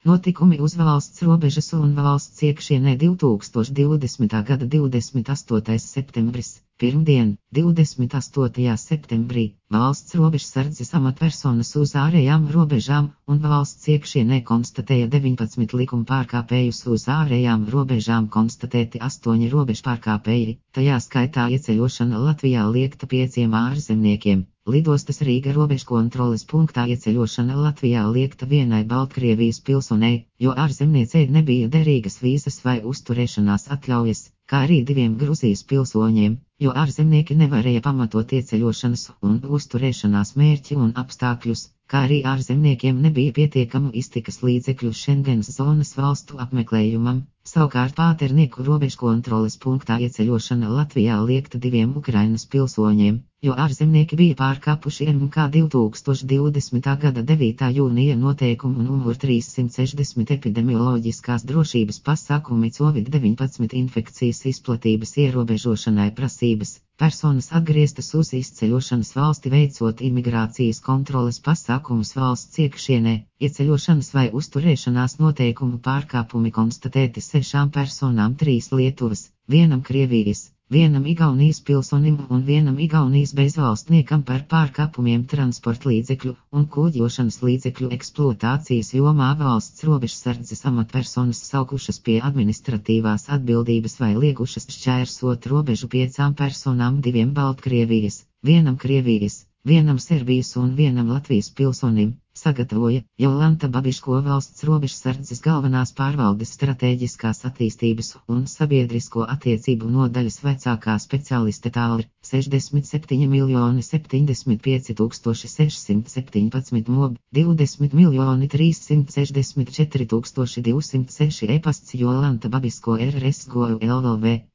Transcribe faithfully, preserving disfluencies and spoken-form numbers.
Notikumi uz valsts robežas un valsts iekšienē divtūkstoš divdesmitā gada divdesmit astotais septembris. Pirmdien, divdesmit astotajā septembrī, valsts robežsardzes amatpersonas uz ārējām robežām un valsts iekšienē konstatēja deviņpadsmit likuma pārkāpējus, uz ārējām robežām konstatēti astoņi robežpārkāpēji, tajā skaitā ieceļošana Latvijā liegta pieciem ārzemniekiem. Lidostas Rīga robežkontroles punktā ieceļošana Latvijā liegta vienai Baltkrievijas pilsonei, jo ārzemniecei nebija derīgas vīzas vai uzturēšanās atļaujas, kā arī diviem Gruzijas pilsoņiem, jo ārzemnieki nevarēja pamatot ieceļošanas un uzturēšanās mērķi un apstākļus, kā arī ārzemniekiem nebija pietiekamu iztikas līdzekļu Schengens zonas valstu apmeklējumam. Savukārt Pāternieku robežkontroles punktā ieceļošana Latvijā liegta diviem Ukrainas pilsoņiem, jo ārzemnieki bija pārkāpuši M K divtūkstoš divdesmitā gada devītā jūnija noteikumu numur trīssimt sešdesmit epidemioloģiskās drošības pasākumi Covid deviņpadsmit infekcijas izplatības ierobežošanai prasības. Personas atgrieztas uz izceļošanas valsti veicot imigrācijas kontroles pasākumus valsts iekšienē, ieceļošanas vai uzturēšanās noteikumu pārkāpumi konstatēti sešām personām, trīs Lietuvas, vienam Krievijas, vienam Igaunijas pilsonim un vienam Igaunijas bezvalstniekam par pārkāpumiem transporta līdzekļu un kuģošanas līdzekļu eksploatācijas jomā. Valsts robežsardzes amatpersonas saukušas pie administratīvās atbildības vai liegušas šķērsot robežu piecām personām, diviem Baltkrievijas, vienam Krievijas, vienam Serbijas un vienam Latvijas pilsonim. Sagatavoja Jolanta Babiško, valsts robežsardzes galvenās pārvaldes stratēģiskās attīstības un sabiedrisko attiecību nodaļas vecākā speciāliste. Tālri sešdesmit septiņi miljoni septiņdesmit pieci tūkstoši sešsimt septiņpadsmit mob, divdesmit miljoni trīssimt sešdesmit četri tūkstoši divsimt seši e-pasts Jolanta Babiško R S G O L L V.